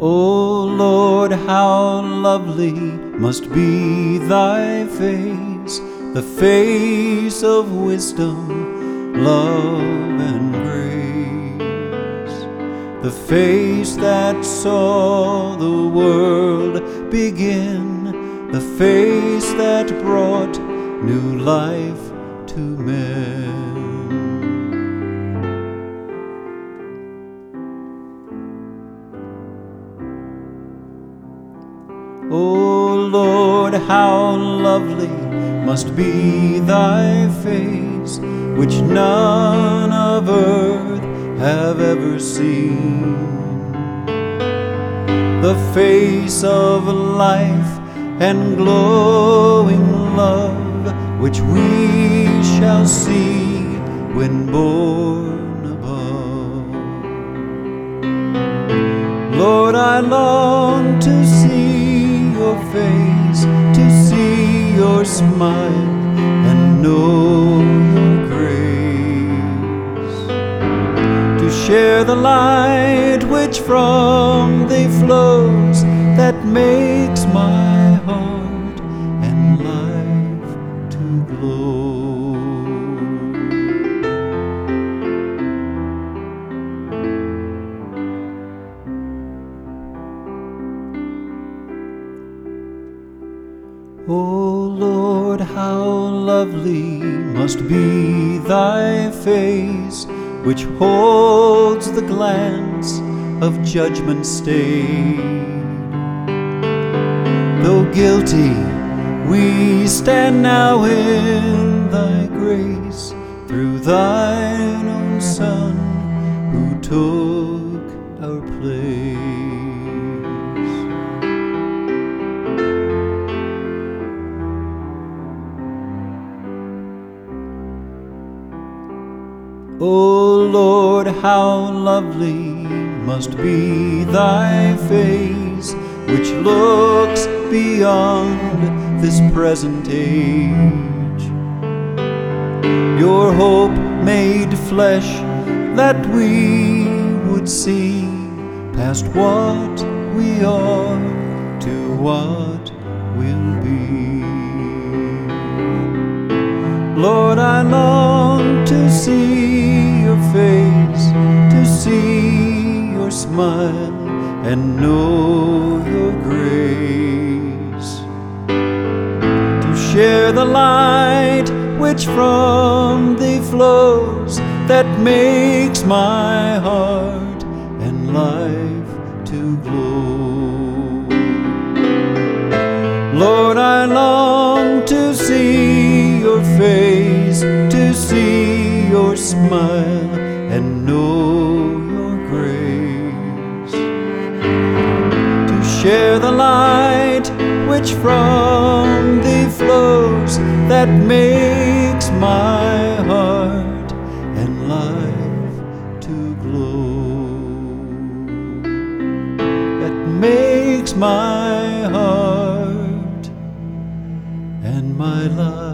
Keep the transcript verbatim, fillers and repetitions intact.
O Lord, how lovely must be thy face, the face of wisdom, love, and grace, the face that saw the world begin, the face that brought new life to men. O Lord, how lovely must be thy face, which none of earth have ever seen, the face of life and glowing love, which we shall see when born above. Lord, I long to see your face, to see your smile and know your grace, to share the light which from thee flows, that makes my heart and life to glow. O Lord, how lovely must be thy face, which holds the glance of judgment stayed. Though guilty, we stand now in thy grace, through thine own Son, who took our place. O Lord, how lovely must be thy face, which looks beyond this present age. Your hope made flesh, that we would see past what we are to what will be. Lord, I long to see your face, to see your smile and know your grace, to share the light which from thee flows, that makes my heart and life to glow. Lord, I long to see your face, to see your smile and know your grace, to share the light which from thee flows, that makes my heart and life to glow, that makes my heart and my life